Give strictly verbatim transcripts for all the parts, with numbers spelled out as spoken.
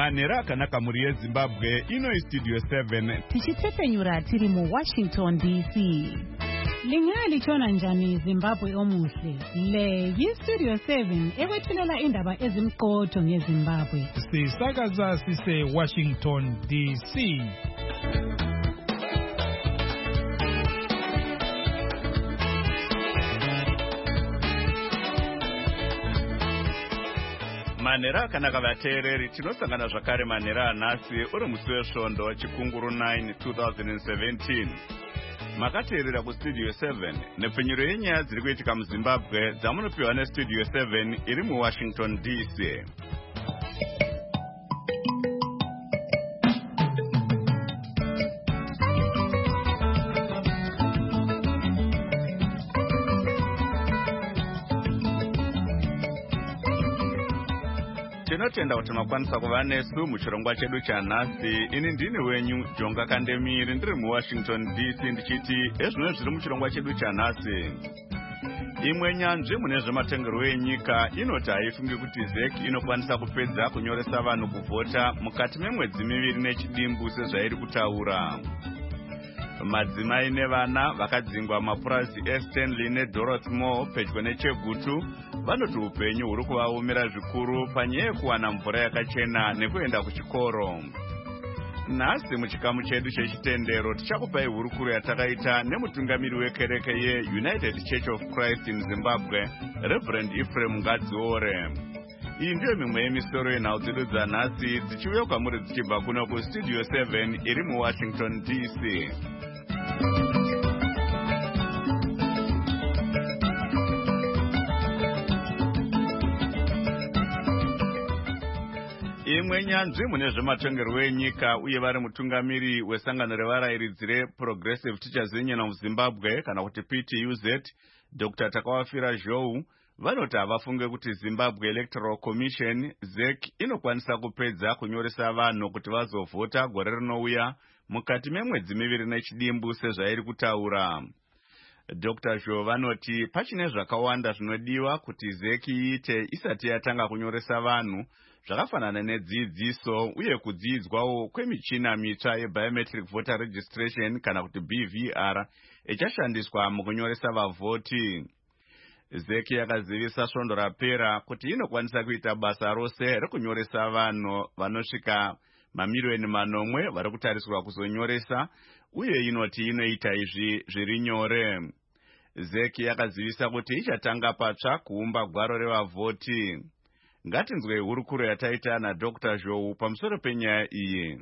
Manera akanaka muri yeZimbabwe, ino iStudio seven. Tichitsepenyura tiri mu Washington D C. Lingali chona njani Zimbabwe omuhle. Le yiStudio seven ekwethulela indaba ezimqotho ngeZimbabwe. Sisakaza sise Washington D C. Manera akanaka vateereri, tinosangana zvakare manera anhasi uri musi wesvondo chikunguru nine twenty seventeen. Makateerera kuStudio seven nepfenyuro yenyaya dziri kuitika muZimbabwe dzamunopiwa neStudio seven iri muWashington D C. Tinotenda kuti makwanisa kuva nesu muchirongwa chedu chanhasi. Ini ndini wenyu Jonga Kandemiri, ndiri muWashington D C ndichiti ezvino zviri muchirongwa chedu chanhasi. Imwe nyanzvi mune zvematongerwo enyika inoti haifungi kuti Z E C inokwanisa kupedza kunyoresa vanhu kuvhota mukati memwedzi miviri nechidimbu sezvairi kutaura. Madzimai nevana vakadzingwa mapurazi eStanley neDorothy Moore pedyo neChegutu vanoti upenyu huri kuvaomera zvikuru panyaya yekuwana mvura yakachena nekuenda kuchikoro. Nhasi muchikamu chedu chechitendero tichakupai hurukuro yatakaita nemutungamiri wekereke yeUnited Church of Christ in Zimbabwe, Reverend Ephraim Ngadziore. Iyi ndiyo mimwe yemisoro yenhau dzedu dzanhasi dzichiuya kwamuri dzichibva kuno kuStudio seven iri muWashington D C. Imwe nyanzvi mune zvematongerwo enyika uye vari mutungamiri wesangano revarairidzi reProgressive Teachers Union of Zimbabwe kana kuti P T U Z, Doctor Takawafira Zhou, vanoti havafunge kuti Zimbabwe Electoral Commission Z E C inokwanisa kupedza kunyoresa vanhu kuti vazovhota gore rinouya mukati memwedzi miviri nechidimbu sezvairi kutaura. Doctor Zhou vanoti pachine zvakawanda zvinodiwa kuti Z E C iite isati yatanga kunyoresa vanhu, zvakafanana nedzidziso uye kudzidzwawo kwemichina mitsva yebiometric voter registration kana kuti B V R ichashandiswa mukunyoresa vavhoti. Z E C yakazivisa svondo rapera kuti inokwanisa kuita basa rose rekunyoresa vanhu vanosvika mamiliyoni manomwe vari kutarisirwa kuzonyoresa, uye inoti inoita izvi zviri nyore. Z E C yakazivisa kuti ichatanga patsva kuumba gwaro revavhoti. Ngatinzwe hurukuro yataita naDoctor Zhou pamusoro penyaya iyi.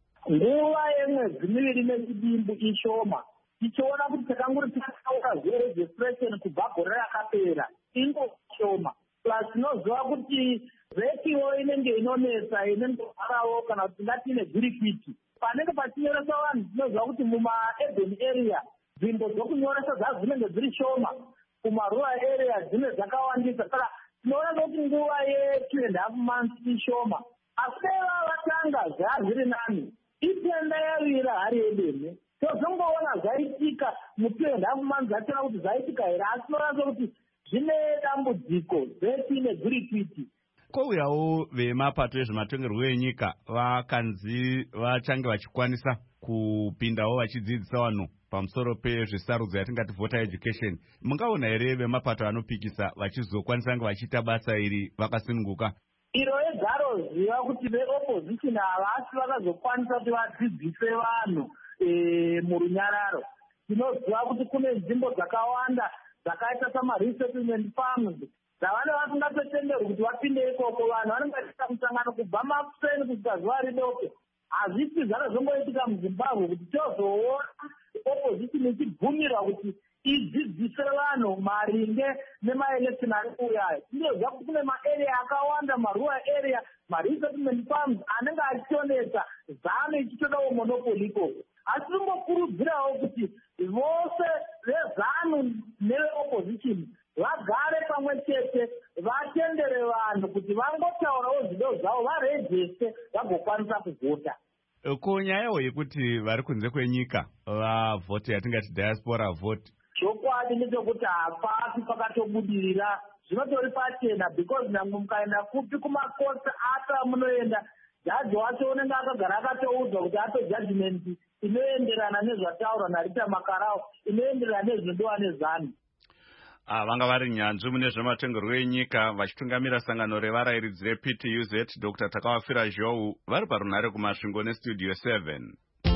Nguva yemwedzi miviri nechidimbu ishoma. Tichiona kuti takanguri takaura zveregistration kubva gore rakapera ingoshoma. Plus tinoziva kuti Z E C yo inenge inonetsa inendogarawo kana kuti ngati ine gwirikwiti. Panenge pachinyoresa vanhu tinoziva kuti muma-urban area nzvimbo dzokunyoresa dzazo dzinenge dziri shoma, kuma-rural area dzine dzakawandisa. Saka tinoona kuti nguva ye-two and a half months ishoma. Asi vatanga zvazviri nani, itenda yavira hari yedeme. Tozongoona zvaitika mu-two and a half months ationa kuti zvaitika here, asi tinoona kuti zvine dambudziko Z E C ine gwirikwiti. Kouyawo vemapato ezvematongerwo enyika vakanzi vachange vachikwanisa kupindawo vachidzidzisa vanhu pamusoro pezvesarudzo yatingati voter education. Mungaona here vemapato anopikisa vachizokwanisa kunge vachiita basa iri vakasununguka? Iro egaro ziva kuti veopposition havasi vakazokwanisa kuti vadzidzise vanhu murunyararo. Tinoziva kuti kune nzvimbo dzakawanda dzakaita samaresettlement farms dzavane vasingatotenderwi kuti vapinde ikoko. Vanhu vanenge vachiita musangano kubva mapuseni kusvika zuva ridoko. Hazvisi zvakazongoitika muZimbabwe kuti tozoona opposition ichibvumirwa kuti idzidzise vanhu maringe nemaelection ari kuuya. Tinoziva kuti kune maarea akawanda, marural area, maresettlement farms anenge achionesa zano ichitodawo monopoli ikoko. Asi tinongokurudzirawo kuti vose vezanu neveopposition vagare pamwe chete, vatendere vanhu kuti vangotaurawo zvido zvavo, varejeste vagokwanisa kuvhota. Ko nyayawo yekuti vari kunze kwenyika vavhoti yatingati diaspora vote, chokwadi ndechekuti hapasi pakatobudirira, zvinotori pachena because namwe mukaenda kupi kumakosi ata munoenda jaji wacho unenge akagara akatoudzwa kuti ape judgment inoenderana nezvataurwa naRita Makarau, inoenderana nezvinodiwa nezanu. Ah, vanga vari nyanzvi mune zvematongerwo enyika vachitungamira sangano revarayiridzi reP T U Z Doctor Takawafira Zhou vari parunhare kumasvingo nestudio seven.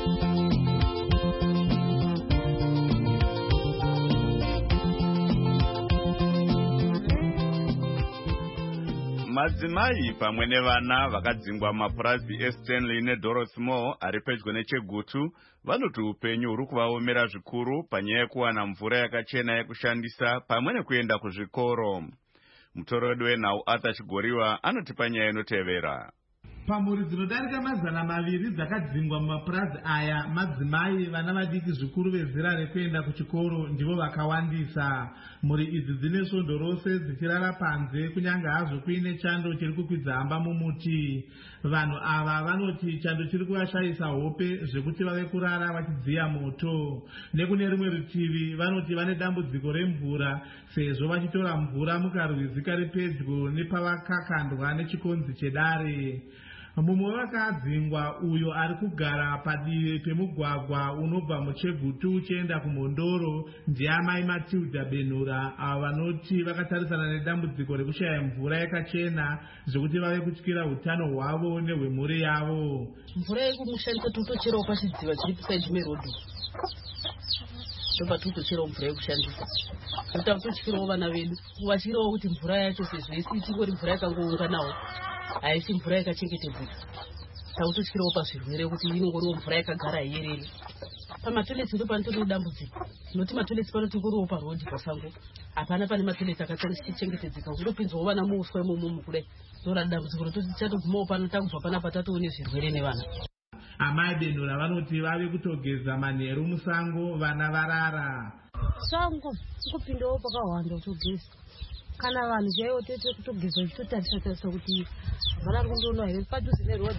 Madzimai pamwe nevana vakadzingwa mapurazi eStanley neDorothy Moore ari pedyo neChegutu vanoti upenyu huri kuvaomera zvikuru panyaya yekuwana mvura yakachena yekushandisa pamwe nekuenda kuzvikoro. Mutoredo wenhau Arthur Chigoriwa anotipa nyaya inotevera. Pamhuri dzinodarika mazana maviri dzakadzingwa mumapurazi aya, madzimai vana vadiki zvikuru vezera rekuenda kuchikoro ndivo vakawandisa. Mhuri idzi dzine svondo rose dzichirara panze kunyange hazvo kuine chando chiri kukwidza hamba mumuti. Vanhu ava vanoti chando chiri kuvashayisa hope zvekuti vave kurara vachidziya moto. Nekune rimwe rutivi vanoti vane dambudziko remvura sezvo vachitora mvura mukarwizi kari pedyo nepavakakandwa nechikonzi chedare. Mumwe wakadzingwa uyo ari kugara padivi pemugwagwa unobva muChegutu uchienda kuMhondoro ndiamai Matilda Benhura, avo vanoti vakatarisana nedambudziko rekushaya mvura yakachena zvokuti vave kutyira utano hwavo nehwemhuri yavo. Mvura yekumushandisa totocherawo pachidziva chiri kusaidi merodhi ndoba totocherawo mvura yekushandisa kuita totyirawo vana vedu vatyirawo kuti mvura yacho sezvo isi ichingori mvura yakangounganawo haisi mvura yakachengetedzeka. Takutotyirawo pazvirwere kuti inongoriwo mvura yakagara yerere. Pamatoileti ndo panotori dambudziko noti matoileti panoti ngoriwo parodhi pasango hapana pane matoileti akachengetedzeka kundopinzwawo vana muuswa imomo kudai ndora dambudziko rototi chatogumawo pano takubva panapa tatoone zvirwere nevana. Amai Benhura vanoti vave kutogeza manheru musango vana varara. Sango kupindawo pakawanda kutogeza kana vanhu chaivo tete kutogeza totarisa tarisa kuti vana kundoona here padhuze nerodhi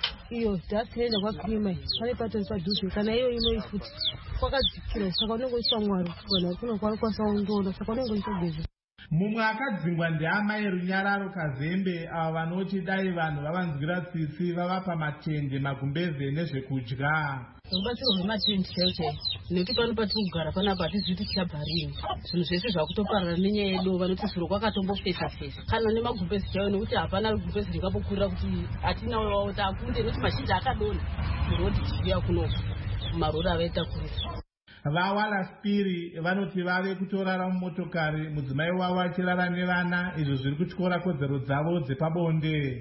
iyo dhasinoenda kwakirima pane patoni padhuze kana iyo inoi futi kwakadzikira saka unongoiswa mwari vanhu kuno kwalikwanisa kundoona saka unongoitogeza. Mumwe akadzingwa ndiamai Runyararo Kazembe, ava vanoti dai vanhu vavanzwira tsitsi vavapa matende, magumbeze nezvekudya. Rubatsiro rwematende chaiwo chaiwo nekuti pano patiri kugara panapa hatizivi kuti tichabharira zvinhu zvese zvakutoparara nenyaya yedu vanoti zviro kwakatombofesa fesa kana nemagumbezi chaiwo nekuti hapana gumbezi ringapokurira kuti hatinawo taakunde nekuti mazhinji akadonha murodhi chiuya kuno marori avaita kurisa. Vawala Spiri vanoti vave kutorara mumotokari mudzimai wavo achirara nevana, izvo zviri kutyora kodzero dzavo dzepabonde.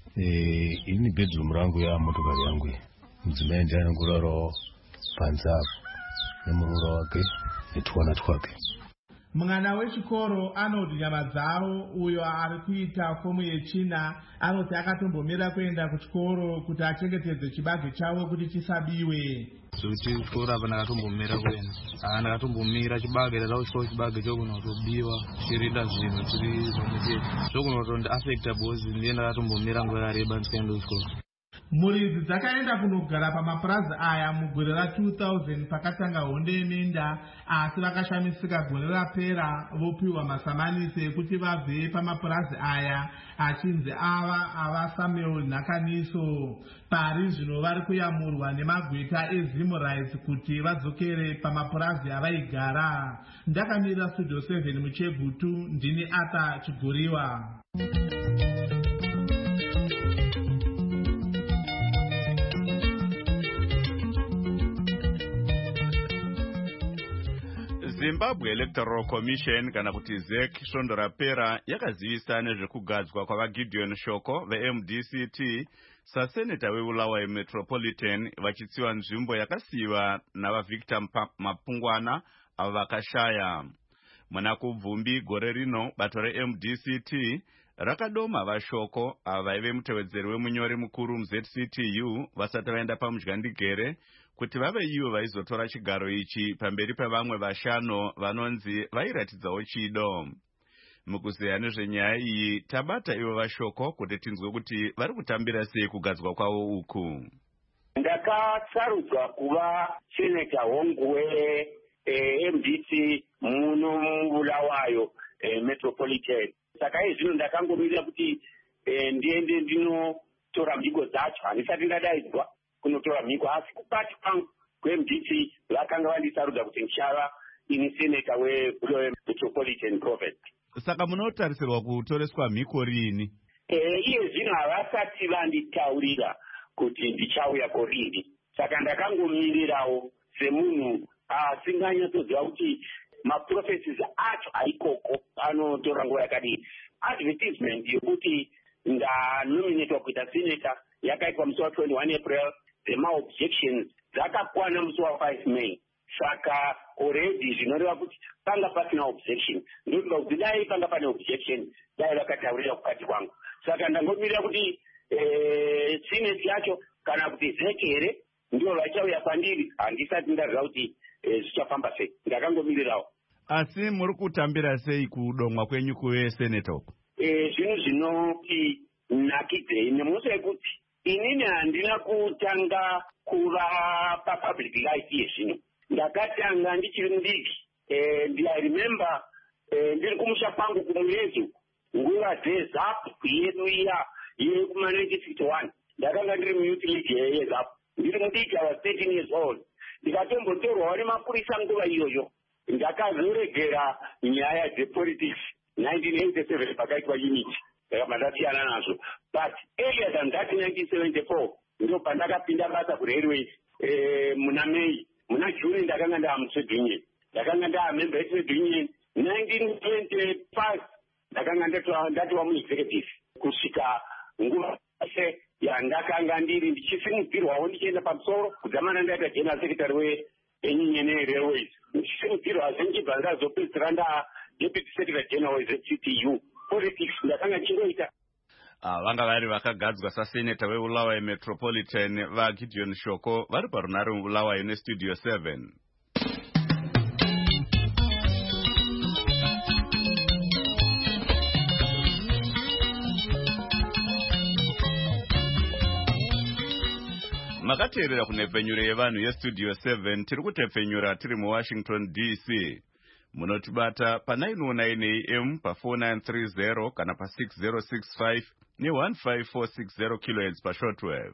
Eh, ini bedroom rangu ya motokari yangu mudzimai ndiye anongorarawo panze apo nemurora wake netwana twake. Mwana wechikoro anoti nyama dzavo uyo ari kuita fomu yechina anoti akatombomira kuenda kuchikoro kuti achengetedze chibage chavo kuti chisabiwe. Kuti chikoro apa ndakatombomira kuenda aa ndakatombomira chibage ndatakusvikawo chibage chokuno kutobiwa chirinda zvinhu chiri pamutete zvokuno kutondiafecta bhozi ndiye ndakatombomira nguva yareba ndikaenda kuchikoro. Mhuri idzi dzakaenda kunogara pamapurazi aya mugore ra two thousand pakatanga honde yeminda, asi vakashamisika gore rapera vopiwa masamanisi ekuti vabve pamapurazi aya achinzi ava ava Samuel Nhakaniso. Pari zvino vari kuyamurwa nemagweta eZimu Rights kuti vadzokere pamapurazi avaigara. Ndakamirira studio seven muChegutu, ndini Arthur Chigoriwa. Zimbabwe Electoral Commission kana kuti Z E C svondo rapera yakazivisa nezvekugadzwa kwavaGideon Shoko veM D C T saseneta weBulawayo Metropolitan vachitsiwa nzvimbo yakasiyiwa navaVictor Mapungwana avo vakashaya. Muna kubvumbi gore rino bato reM D C T rakadoma vaShoko avo vaive mutevedzeri wemunyori mukuru muZ C T U vasati vaenda pamudyandikere kuti vave ivo vaizotora chigaro ichi pamberi pevamwe vashanu vanonzi vairatidzawo chido. Mukuzeya nezvenyaya iyi tabata ivo vaShoko kuti tinzwe kuti vari kutambira sei kugadzwa kwavo uku. Ndakasarudzwa kuva seneta hongu weM D C muno muBulawayo Metropolitan. Saka izvino ndakangomirira kuti ndiende ndino kutora mhiko dzacho. Handisati ndadaidzwa kunotora mhiko, asi kukati kwangu kwe-M D C vakanga vandisarudza kuti ndichava ini seneta weBulawayo Metropolitan Province. Saka munotarisirwa kutoreswa mhiko rini? Eh, iye zvino havasati vanditaurira kuti ndichauya korini. Saka ndakangomirirawo semunhu asinganyatsoziva kuti maprocesses acho aikoko anotora nguva yakadii. Advertisement yokuti ndanominatwa kuita senator yakaitwa musi wa twenty-one April. Dzema-objections dzakakwana musi wa-five May. Saka already zvinoreva kuti panga pasina objection. Ndokuda kuti dai panga pane objection dai vakataurira kukati kwangu. Saka ndangomirira kuti eh, senate yacho kana kuti zeke here ndio vachauya kwandiri. Handisati ndaziva kuti zvichafamba sei. Ndakangomirirawo. Asi muri kutambira sei kudomwa kwenyu kuve senator uko? Eh, zvinhu zvinoti nakidzei nemusi wekuti inini handina kutanga kuva papublic life yezvino. Ndakatanga ndichiri mudiki. Eh, I remember eh, ndiri kumusha kwangu kumuyezu nguva dzeZAP yedu iya yekuma nineteen sixty-one. Ndakanga ndiri muyouth league yeZAP. Ndiri mudiki, I was thirteen years old. Ndikatombotorwawo nemapurisa nguva iyoyo. Ndakazoregera nyaya dzepolitics nineteen eighty-seven pakaitwa unity. Ndakamandasiyana nazvo. But earlier than that, nineteen seventy-four, ndo pandakapinda basa kurailways eh, muna May. Muna June ndakanga ndaa mutrade union. Ndakanga ndaa member yetrade union. nineteen twenty-five ndakanga ndatiwa muexecutive. Kusvika nguva yose yandakanga ndiri ndichisimudzirwawo ndichienda pamusoro kudzamana ndaita general secretary weunion yerailways. Ndichisimudzirwa zvenchibva ndazopedzisira ndaa deputy secretary general weZ T U. Politics ndakanga ndichingoita. Ah, vanga vari vakagadzwa saseneta weBulawayo Metropolitan vaGideon Shoko vari parunare muBulawayo nestudio seven. Makateerera kunhepfenyuro yevanhu yestudio seven. Tiri kutepfenyura tiri muWashington D C. Munotibata pa nine oh nine A M pa four nine three zero kana pa six zero six five ne one five four six zero kilohertz pa shortwave.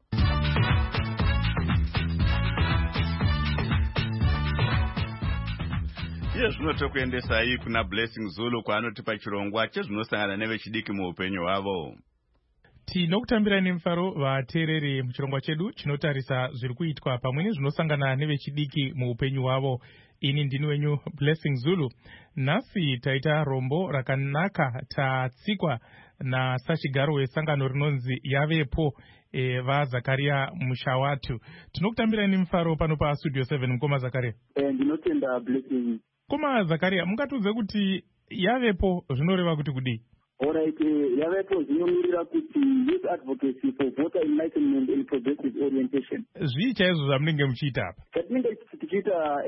Iye zvino tokuendesai kuna Blessing Zulu kwaanotipa chirongwa chezvinosangana nevechidiki muupenyu hwavo. Tinokutambira nemufaro vateereri muchirongwa chedu chinotarisa zviri kuitwa pamwe nezvinosangana nevechidiki muupenyu hwavo. Ini ndini wenyu Blessing Zulu. Nhasi taita rombo rakanaka tatsikwa nasachigaro wesangano rinonzi Yavepo e, vaZakaria Mushawatu. Tinokutambira nemufaro pano pa studio seven mukoma Zakaria. Eh, ndinotenda Blessing. Koma Zakaria, mungatiudze kuti Yavepo zvinoreva kuti kudii? Alright, uh, Yavepo zvinomirira kuti youth advocacy for voter enlightenment and progressive orientation. Zvii chaizvo zvamunenge muchiita apa? Chatinenge tichiita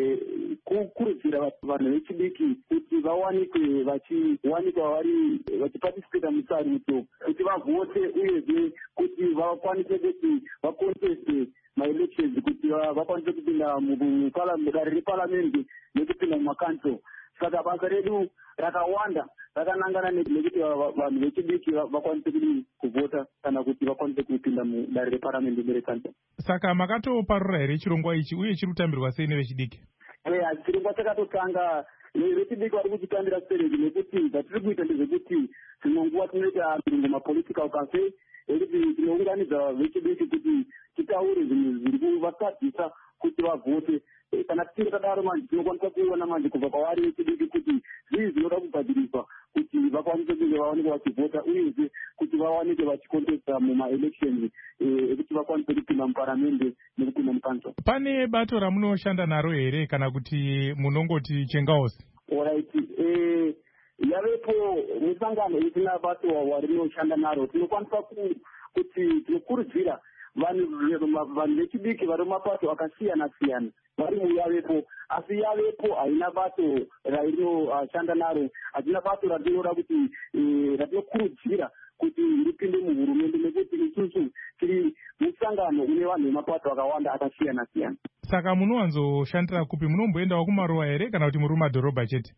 kukurudzira vanhu vechidiki kuti vawanikwe vachiwanikwa vari vachiparticipata musarudzo, kuti vavote uyezve kuti vakwanise kuti vakonteste maelections, kuti vakwanise kupinda mudare reparamendi nekupinda mumakanso. Saka basa redu rakawanda rakanangana nekuti vanhu vechidiki vakwanise kudi kuvhota kana kuti vakwanise kupinda mudare reparamendi nerekansa. Saka makatoparura here chirongwa ichi uye chiri kutambirwa sei nevechidiki? Eya, chirongwa chakatotanga vechidiki vari kuchitambira sereji nekuti zvatiri kuita ndezvekuti dzimwe nguva tinoita mirungo mapolitical cafe ekuti tinounganidza vechidiki kuti titaure zvinhu zviri kuvasadzisa kuti vavhote. Kana tichinge tadaro manje tinokwanisa kuona manje kubva kwavari vechidiki kuti zvii zvinoda kugadzirisa kuti vakwanise kunge vawanike vachivhota uyezve kuti vawanike vachikontesta mumaelections ekuti vakwanise kupinda muparamende nekupinda mukansa. Pane bato ramunoshanda naro here kana kuti munongoti chengaosi? Alright, eh Yavepo musangano isina bato warinoshanda naro. Tinokwanisa kuti tinokurudzira vanhu vechidiki vari mumapato akasiyana siyana vari muYavepo, asi Yavepo haina bato rainoshanda naro, hatina bato ratinoda kuti ratinokurudzira kuti ripinde muhurumende nekuti isusu tiri musangano une vanhu vemapato akawanda akasiyana siyana. Saka munowanzoshandira kupi? Munomboendawo kumaruwa here kana kuti muri mumadhorobha chete? Eh,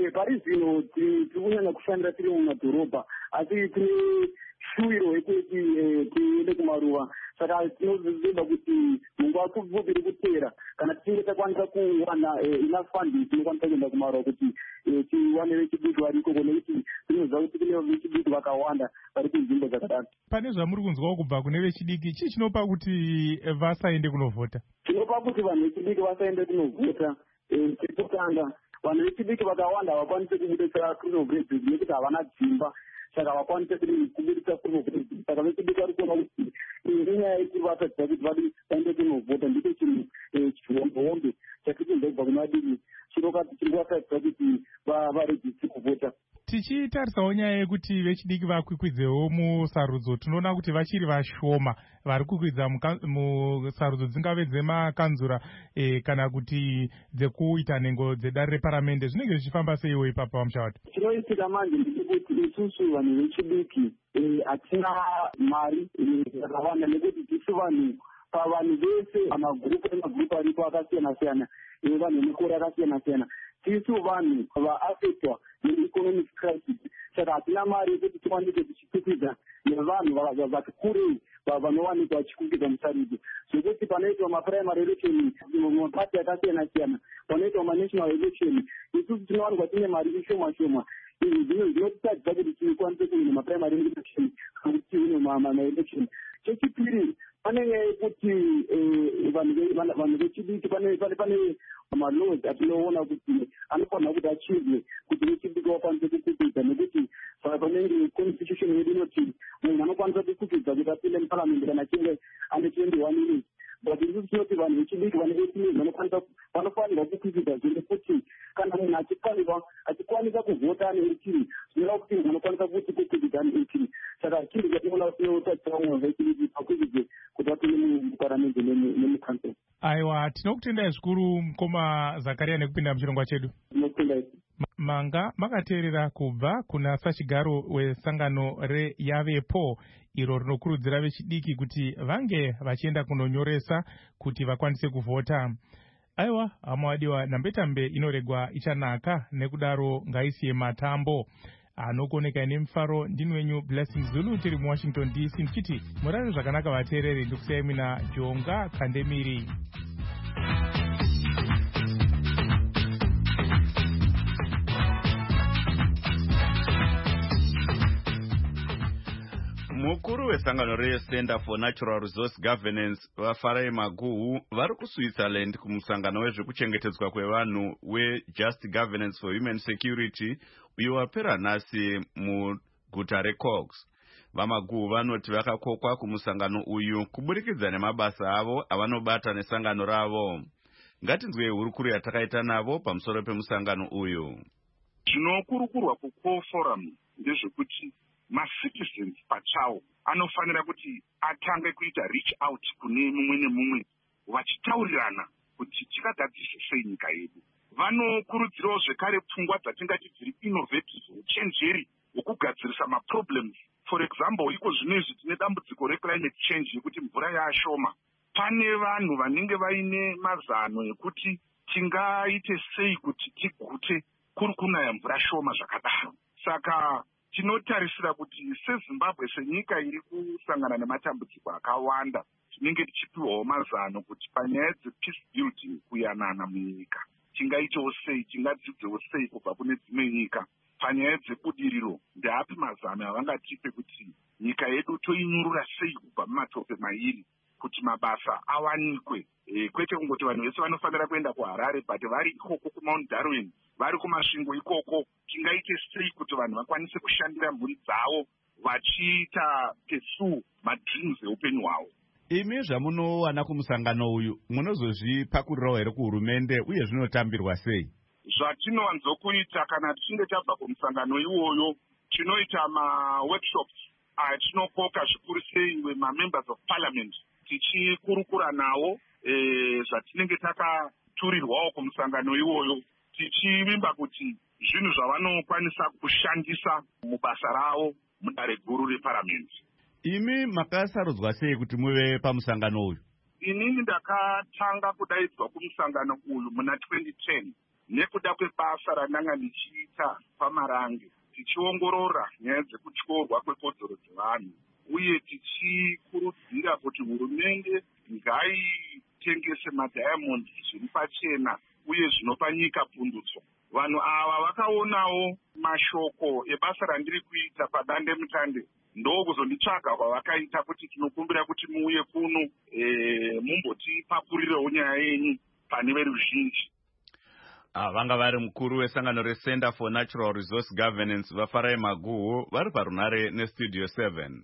pari zvino tiri kunyanya kushandira tiri mumadhorobha asi tine shuwiro yekuti tiende kumaruva. Saka tinozoda kuti munguva pfupi iri kupera kana tichinge takwanisa kuwana enough funding tinokwanisa kuenda kumaruva kuti tiwane vechidiki vari ikoko, nekuti tinoziva kuti kune vechidiki vakawanda vari kunzvimbo dzakadaro. Pane zvamuri kunzwawo kubva kune vechidiki, chii chinopa kuti vasaende kunovhota? Chinopa kuti vanhu vechidiki vasaende kunovhota, chekutanga vanhu vechidiki vakawanda havakwanisi kubudisa criminal breakthrough nekuti havana dzimba, saka vakwanise kubudisa criminal breakthrough. Saka vechidiki vari kuona kuti inyaya yekuti vatadzisa kuti vadi vaende kunovhota ndicho chinhu chihombe chatirikuzobva kune vadiki chinokati chiri kuvatadzisa kuti varejisi kuvhota. Tichitarisawo nyaya yekuti vechidiki vakwikwidzewo musarudzo, tinoona kuti vachiri vashoma vari kukwidza musarudzo dzingave dzemakanzura e, kana kuti dzekuita nhengo dzedare reparamende. Zvinenge zvichifamba seiwo ipapo pamushawati? Chinoitika manje ndechekuti isusu vanhu vechidiki hatina mari yakawanda, nekuti tisu vanhu pavanhu vese pamagurupu emagrupu aripo akasiyana siyana, vanhu vemikoro yakasiyana siyana, tisu vanhu vaafektwa neeconomic crisis. Saka hatina mari yekuti tikwanise tichikwikidza nevanhu vati kurei vanowanikwa vachikwikidza musarudzo, zvekuti panoitwa maprimary election mapati akasiyana siyana, panoitwa manational election, isusu tinowanikwa tine mari ishoma shoma. Izvi zvinotitadzisa kuti tikwanise kuine maprimary election kana kuti tiine maelection. Chechipiri, pane nyaya yekuti vanhu vechidiki pane malaws atinoona kuti anofanira kuti achizwe kuti vechidiki vakwanise kukwikidza, nekuti panenge constitution yedu inoti munhu anokwanisa kukwikidza kuti apinde muparliament kana achinge ane twenty-one years. But isusu tinoti vanhu vechidiki vane eighteen vanokwanisa vanofanirwa kukwikidza zviri kuti kana munhu achikwanisa kuvhota ane eighteen zvinoreva kuti munhu anokwanisa kuti kukwikidza ane eighteen. Saka chinhu chatinoona tinotadzisa vamwe vechidiki pakwikidze kuti vapinde muparliament nemucouncil. Aiwa, tinokutendai zvikuru mukoma Zakaria nekupinda muchirongwa chedu. Tinokutendai. Manga makateerera kubva kuna sachigaro wesangano reyavepo iro rinokurudzira vechidiki kuti vange vachienda kunonyoresa kuti vakwanise kuvhota. Aiwa, hamawadiwa, nambetambe inoregwa ichanaka, nekudaro ngaisiye matambo anokoneka nemufaro. Ndini wenyu Blessing Zulu, tiri muWashington D C, ndichiti murare zvakanaka vateereri, ndikusiyai mina Jonga Kandemiri. Mukuru wesangano reCenter for Natural Resource Governance vaFarai Maguhu vari kuSwitzerland kumusangano wezvekuchengetedzwa kwevanhu weJust Governance for Human Security uyo wapera nhasi muguta reCox. VaMaguhu vanoti vakakokwa kumusangano uyu kuburikidza nemabasa avo avanobata nesangano ravo. Ngatinzwei hurukuru yatakaita navo pamusoro pemusangano uyu. Zvinokurukurwa kuCo Forum ndezvekuti macitizens pachawo anofanira kuti atange kuita reach out kune mumwe nemumwe vachitaurirana kuti tingagadzirisa sei nyika yedu. Vanokurudzirawo zvekare pfungwa dzatingati dziri innovative, uchenjeri hwekugadzirisa maproblems. For example, iko zvinezvi tine dambudziko reclimate change yekuti mvura yaashoma. Pane vanhu vanenge vaine mazano ekuti tingaite sei kuti tigute kuri kunaya mvura shoma zvakadaro. Saka tinotarisira kuti seZimbabwe senyika iri kusangana nematambudziko akawanda, tinenge tichipiwawo mazano kuti panyaya dzepeace building kuyanana munyika tingaitewo sei, tingadzidzewo sei kubva kune dzimwe nyika. Panyaya dzebudiriro ndeapi mazano avangatipe kuti nyika yedu toinyurura sei kubva mumatope mairi kuti mabasa awanikwe. E, kwete kungoti vanhu vese vanofanira kuenda kuHarare, but vari ikoko kuMount Darwin, vari kumasvingo ikoko, tingaite sei kuti vanhu vakwanise kushandira mhuri dzavo vachiita pursue madreams eupenyu hwavo. Imi zvamunowana kumusangano uyu munozozvipakurirawo here kuhurumende uye zvinotambirwa sei? Zvatinowanzokuita kana tichinge tabva kumusangano iwoyo, tinoita maworkshops atinokoka zvikuru sei wemamembers of parliament tichikurukura nawo e, zvatinenge takaturirwawo kumusangano iwoyo, tichivimba kuti zvinhu zvavanokwanisa kushandisa mubasa ravo mudare guru reparamenti. Imi makasarudzwa sei kuti muve pamusangano uyu? Inini ndakatanga kudaidzwa kumusangano uyu muna twenty ten nekuda kwebasa randanga ndichiita pamarange tichiongorora nyaya dzekutyorwa kwekodzero dzevanhu uye tichikurudzira kuti hurumende ngaitengese madhayamondi zviri pachena uye zvinopa nyika pundutso. Vanhu ava vakaonawo mashoko ebasa randiri kuita padande mutande ndokuzonditsvaga kwavakaita kuti tinokumbira kuti muuye kuno e, mumbotipapurirewo nyaya yenyu pane veruzhinji. Ah, vanga vari mukuru wesangano reCenter for Natural Resource Governance vafarai Maguhu vari parunare nestudio seven.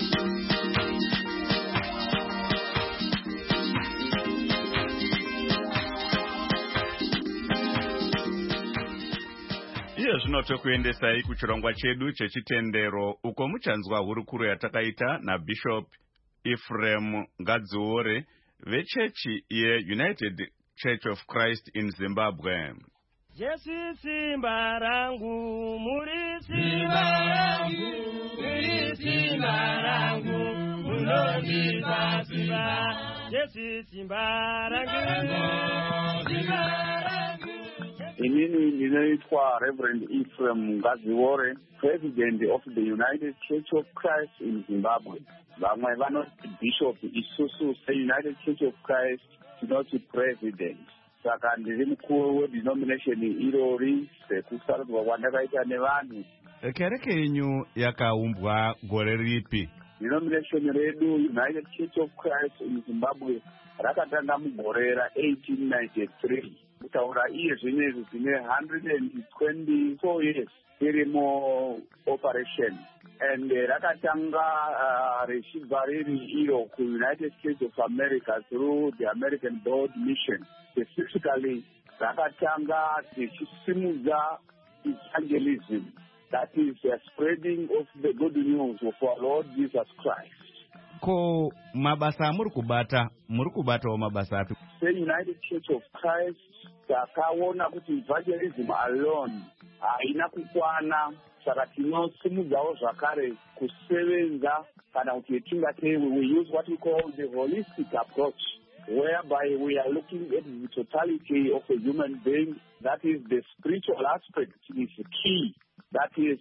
Iye zvino tokuendesai kuchirongwa chedu chechitendero uko muchanzwa hurukuro yatakaita naBishop Ephraim Ngadziore vechechi yeUnited Church of Christ in Zimbabwe. Jesu simba rangu, muri simba rangu, muri simba rangu, munondipa simba. Jesu simba rangu, simba rangu. Inini ndinoitwa Reverend Ephraim Ngadziore, President of the United Church of Christ in Zimbabwe. Vamwe vanoti Bishop isusu seUnited Church of Christ tinoti President. Saka ndiri mukuru wedenomination irori sekusarudzwa kwandakaita nevanhu. Kereke yenyu yakaumbwa gore ripi? Denomination redu United Church of Christ in Zimbabwe rakatanga mugore ra-eighteen ninety-three. Kutaura iye zvinezvi zvine one hundred twenty-four years iri mu-operation. And uh, rakatanga uh, richibva riri iro ku-United States of America through the American Board Mission. Specifically, rakatanga richisimudza evangelism, that is the spreading of the good news of our Lord Jesus Christ. Ko mabasa amuri kubata, muri kubatawo mabasa api? The United Church of Christ takaona kuti evangelism alone haina kukwana, saka tinosimudzawo zvakare kusevenza kana kuti tingati we use what we call the holistic approach, whereby we are looking at the totality of a human being. That is, the spiritual aspect is key. That is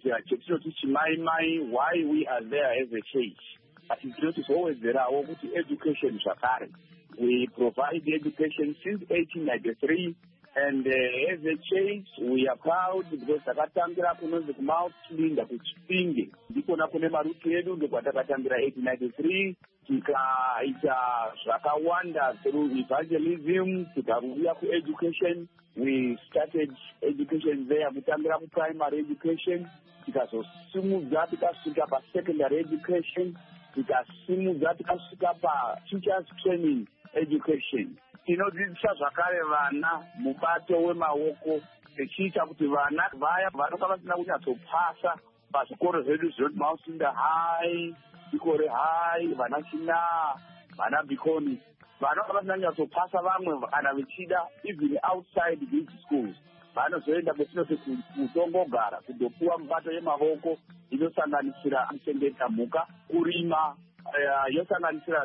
uh, why we are there as a church. But it's not always there are education shakari. We provide the education since eighteen ninety-three, and uh, as a church we are proud because takatangira kunonzi kumount Linda kuchipinge ndiko nakune maruti edu ndokwatakatangira eighteen ninety-three, tikaita zvakawanda through evangelism, tikaruya kueducation. We started education there, kutangira kuprimary education, tikazosimudza tikasvika pasecondary education, tikasimudza tikasvika pateachers training education. Tinodzidzisa zvakare vana mubato wemaoko, tichiita kuti vana vaya vanonga vasina kunyatsopasa pazvikoro zvedu zvinoti Mount Linda High, Chikore High, vana China, vana Bikoni, vanonga vasina kunyatsopasa vamwe kana vechida even outside these schools, vanozoenda kwatinoti kutongogara kundopuwa mubato yemaoko inosanganisira kuchengeta mhuka, kurima, uh, yosanganisira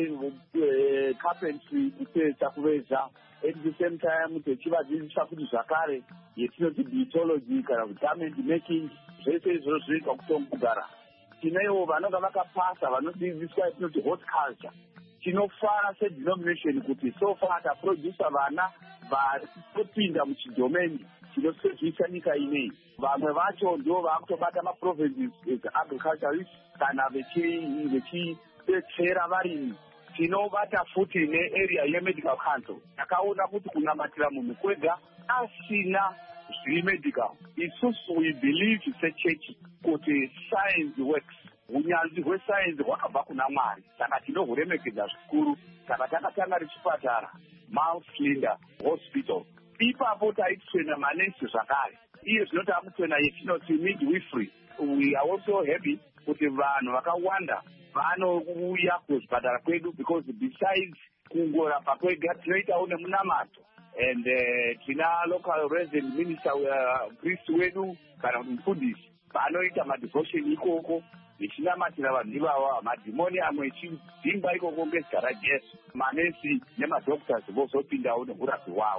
zve carpentry, kutsetsa, kuveza. At the same time tichivadzidzisa kuti zvakare yetinoti biology kana garment making, zvese izvozvo zvinoitwa kutongogara. Tinewo vanonga vakapasa vanodzidziswa yetinoti horticulture. Tinofara sedenomination kuti so far taproducer vana vari kutopinda muchidomeni chinosevhisa nyika inei. Vamwe vacho ndo vakutobata maprovinces agriculturists kana vechidetsera varimi. Tinobata futi nearea yemedical council. Takaona kuti kunamatira munhu kwega asina zviri medical. Isusu we believe sechurch kuti science works. Unyanzvi hwescience hwakabva kuna Mwari, saka tinohuremekedza zvikuru. Saka takatanga richipatara Mount Linda Hospital. Ipapo taitwena manesi zvakare. Iye zvino tamutwena yetinoti midwifery. We are also happy kuti vanhu vakawanda vanouya kuzvipatara kwedu because besides kungorapa kwega tinoitawo nemunamato. And uh, tina local resident minister uh, priest wedu kana mufundisi vanoita madevotion ikoko ichinamatira vanhu ivava, madhimoni amwe echidhimba ikoko ngezita raJesu. Manesi nemadoctors vozopindawo neurapi wavo.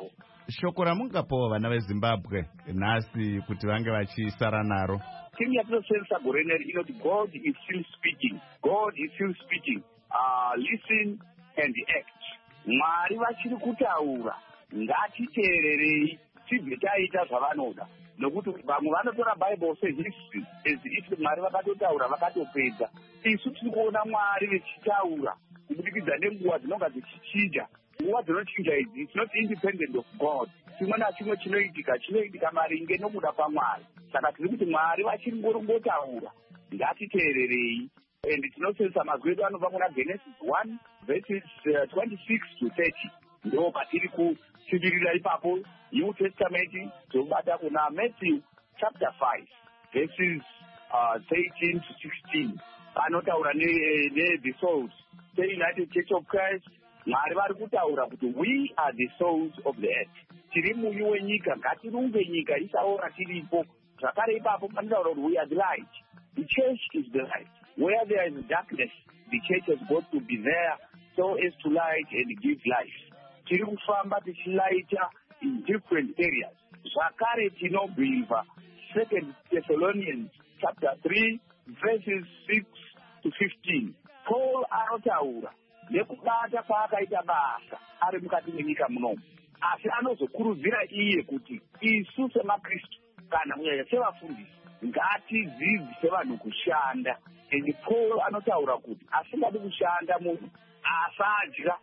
shoko ramungapawo vana vezimbabwe nhasi kuti vange vachisara naro? Thing yatinosenzesa gore neri inoti God is still speaking. God is still speaking. Uh, listen and act. Mwari vachiri kutaura, ngatiteererei tibve taita zvavanoda. Nokuti vamwe vanotora Bible sehistory as if Mwari vakatotaura vakatopedza. Isu tiri kuona Mwari vechitaura kubudikidza nenguva dzinonga dzichichinja. Nguva dzinochinja idzi, it's not independent of God. Chimwe nachimwe chinoitika chinoitika maringe nokuda kwaMwari. Saka tiri kuti Mwari vachiri ngotaura, ngatiteererei. And tinosenzesa mazwi edu anobva kuna Genesis one verses uh, twenty-six to thirty. Ndo patiri kutsibirira ipapo. New Testament tobata kuna Matthew chapter five verses uh, thirteen to sixteen. Panotaura ne, ne the souls. The United Church of Christ, Mwari vari kutaura kuti we are the souls of the earth. Tiri munyu wenyika, ngatirumbe nyika isaora tiripo. Zvakare ipapo panotaura kuti we are the light. The church is the light. Where there is darkness, the church has got to be there so as to light and give life. Tiri kufamba tichilaita in different areas. Zvakare tinobhilva Second Thessalonians chapter three verses six to fifteen. Paul anotaura nekubata paakaita basa ari mukati menyika munomu. Asi anozokurudzira iye kuti isu semakristu kana kunyanya sevafundisi ngatidzidzise vanhu kushanda. And Paul anotaura kuti asingadi kushanda munhu asadya.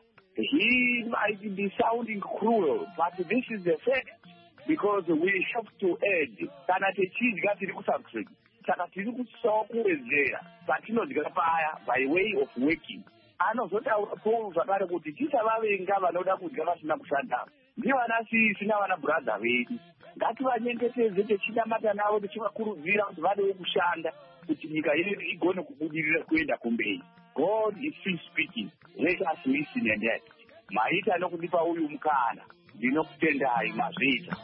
He might be sounding cruel, but this is the fact, because we have to add. Kana techidya tiri kusubtract. Saka tiri kusawo kuwedzera patinodya paya by way of working. Anozotaura Paul zvakare kuti tisavavenga vanoda kudya vasina kushanda. Ndivana sisi navana brother vedu. Ngativanyengetedze techinamata navo tichivakurudzira kuti vadewo kushanda kuti nyika yedu igone kubudirira kuenda kumberi. God is still speaking. Let us listen and act. Maita nokundipa uyu mukana. Ndinokutendai mazvita.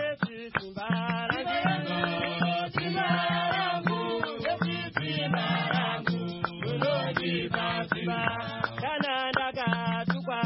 Kana ndakatukwa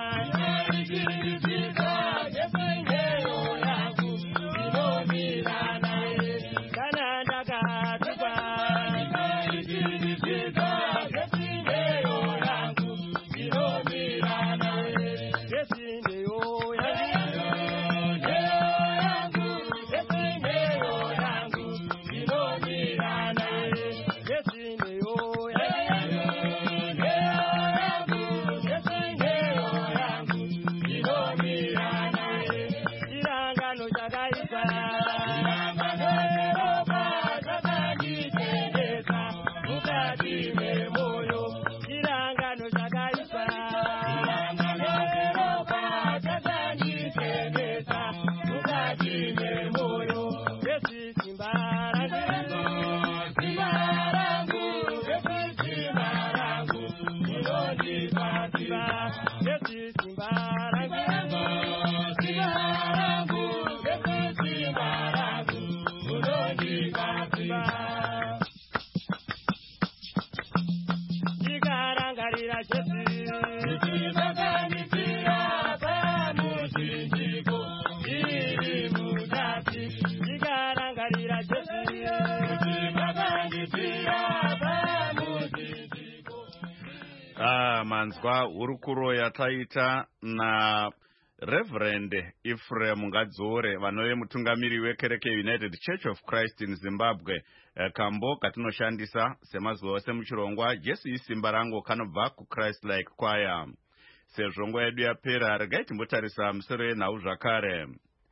Ah, manzwa hurukuro yataita na Reverend Ephraim Ngadzore vanove mutungamiri wekereke United Church of Christ in Zimbabwe. E, kambo katinoshandisa semazuva ose muchirongwa Jesu isimba rangu kanobva kuChrist Like Choir. Sezvo nguva yedu yapera, regai timbotarisa musoro yenhau zvakare.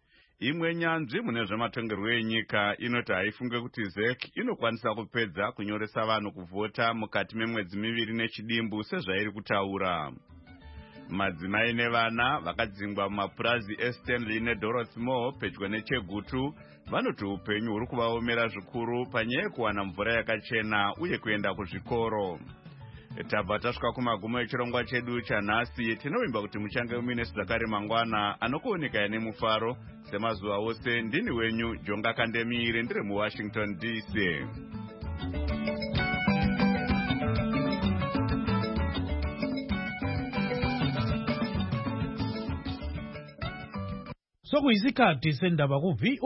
Imwe nyanzvi mune zvematongerwo enyika inoti haifunge kuti Z E C inokwanisa kupedza kunyoresa vanhu kuvhota mukati memwedzi miviri nechidimbu sezvairi kutaura. Madzimai nevana vakadzingwa mumapurazi eStanley neDorothy Moore pedyo neChegutu vanoti upenyu huri kuvaomera zvikuru panyaya yekuwana mvura yakachena uye kuenda kuzvikoro. Tabva tasvika kumagumo echirongwa chedu chanhasi. Tinovimba kuti muchange muine Zakari mangwana anokuoneka nemufaro semazuva ose. Ndini wenyu Jonga Kandemire, ndiri muWashington D C. So kuyisikhathi sendaba ku-V